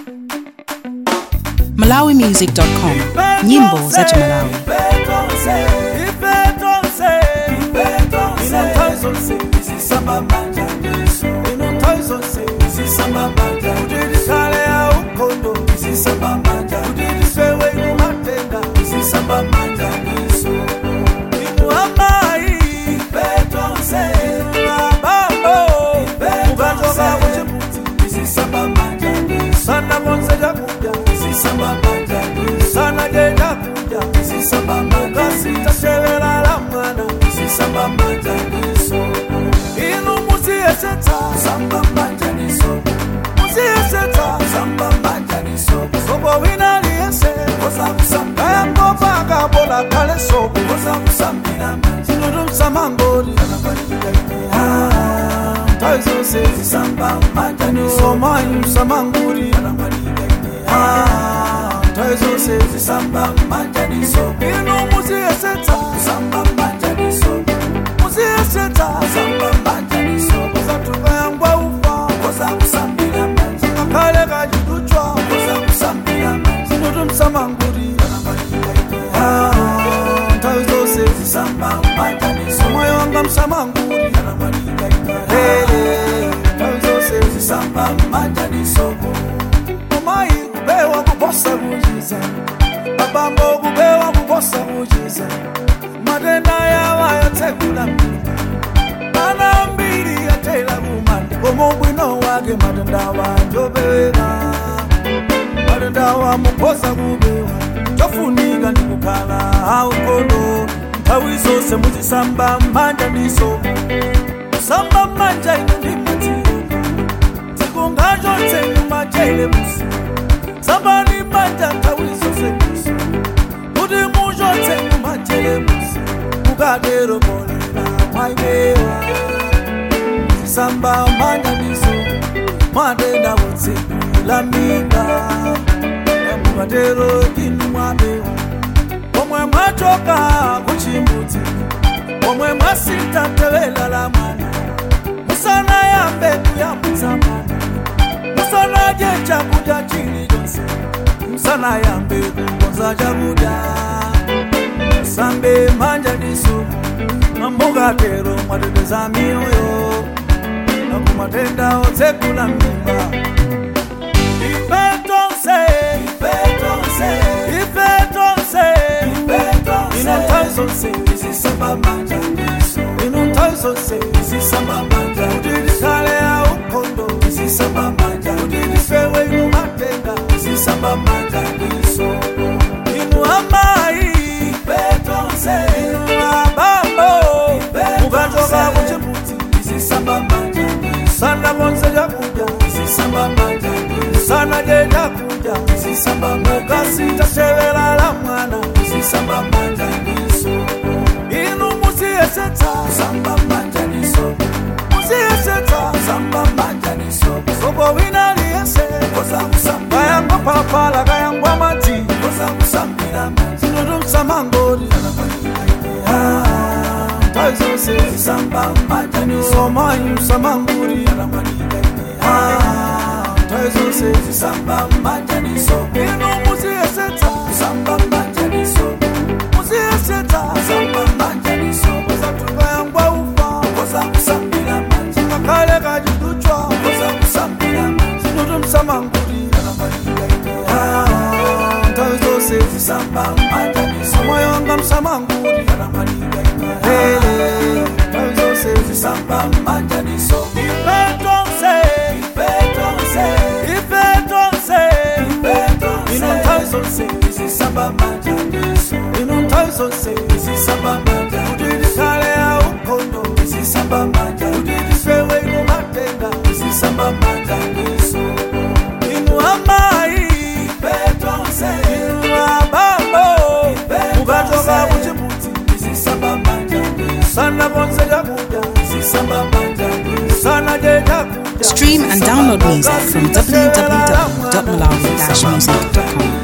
malawimusic.com. Nyimbo za Malawi. Sana jenda kuja sisamba makasi tashelela la mwana sisamba manjaniso inu musieseta samba manjaniso musieseta samba manjaniso sobo wina liese kosa kusamba yango paka bola kale sobo kosa kusambira manjino samangori taizo se samba manjaniso mayu samangori taizo se samba manjaniso inu musieseta samba manjaniso musieseta samba manjaniso kosa tukayangwa ufa kosa kusambira manji kakale kajiduchwa kosa kusambira manji nudu msamanguri taizo se samba manjaniso moyo wanga msamanguri taizo se samba manjaniso omai bewa kuposa kujiza babambo kubewa kuposa kujiza madenda yawa yotekula mana mbili ya tela kumanda komobwino wake madenda wanjobera madenda wa muposa kubewa tofunika ndikukala haukono tawizose muzisamba manja niso samba manja inondimati zikungajo tenu majele musi Somebody manja tawizo sebusi Kuti mujo tenu majele musi Mukadero bolela mwaibewa Samba manja niso Madenda wote la minga Mukadero kinu mwabewa Omwe mwachoka kuchimbuti Omwe mwasita tewela la mwana Musana ya mbeku ya mzamana Musana jecha kuja chini jonsi Musana ya mbeku konza jamuda Sambe manja nisu Mambuga kero madedeza mioyo Nakumatenda otekula mimba Ipetonse Inontaisonse Isisamba manja nisu Inontaisonse Isisamba manja Udidikale ya ukondo Isisamba manja Udidifewe inu matenda Isisamba manja nisu Inu amai Ipetonse Inu abambo Muganjoga kuchiputi Isisamba manja nisu Sana monse jakuja Isisamba manja nisu Sana jeja kuja Isisamba mukasi Tashewela la mwana Isisamba manja nisu Inu musieseta Samba manja nisu Musieseta Samba manja nisu Sobo wina liese Kosa kusamba Kayango papala Kayango mati Kosa kusambira manja Nudu msamangori Taizo se Samba manja nisu Mayu samanguri Taizo se Samba manja nisu Inu musieseta Samba manja nisu Musieseta Samba manja nisu Kosa tukayangwa ufa Kosa kusambira manja Kakale kajiduchwa Kosa kusambira manja Nudu msamanguri Taizo se Samba manja nisu Moyo wanga msamanguri Taizo se Samba manja nisu Inontaisonse Isisamba manja nisu Inontaisonse Isisamba manja Udidikale ya ukondo Isisamba manja Udidifewe inu matenda Isisamba manja nisu Inu amai Ipetonse Inu abambo Mugajoga kuchiputi Isisamba manja nisu Sana bonse jakuja Isisamba manja nisu Sana jeja kuja Stream and download music from www.malawi-music.com.